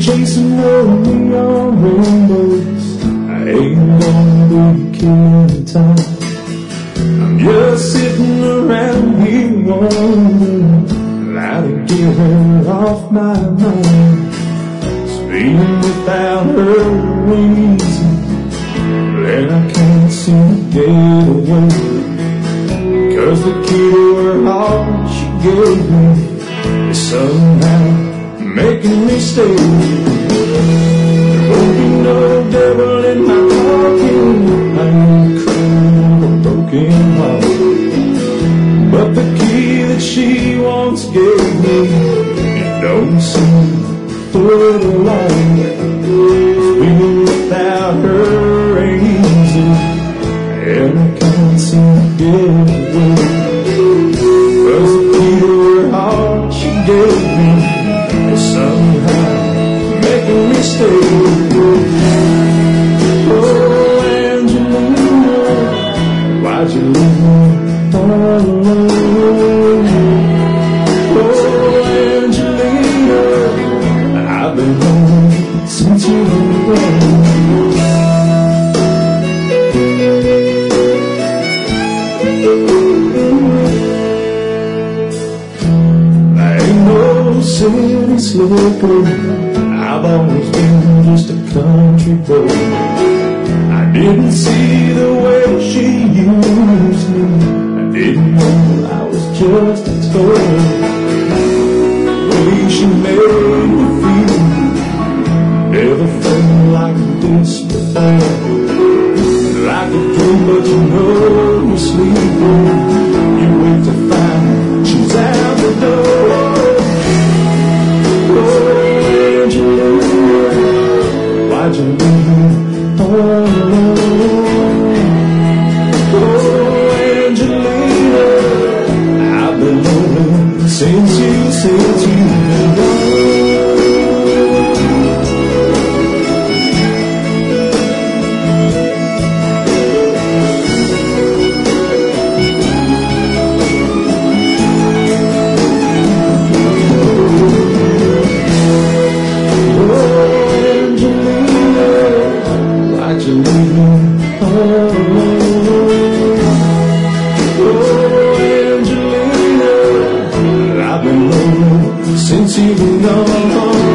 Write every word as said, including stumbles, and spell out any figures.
chasing the neon rainbows. I ain't gonna be killing time. I'm just sitting around here wondering how to get her off my mind. Speeding without her reason, and I can't seem to get away. Cause the key to her heart she gave me is somehow making me stay. There won't be no devil in my pocket. I ain't crying of a broken heart. But the key that she once gave me, it don't seem full of light. Speaking without her easy, and I can't seem to get away. Cause the key to her heart she gave me is somehow making me stay. Oh, Angelina, why'd you leave me all alone? Oh, Angelina, I've been lonely since you've been gone. City slicker, I've always been just a country boy. I didn't see the way she used me. I didn't know I was just a toy. The way she made me feel, never felt like this before. Like a dream, but you know you're sleeping. You wait to find she's out the door. Why'd you leave me all alone? Oh, Angelina, I've been lonely since you, since you've been gone. Since you've been gone.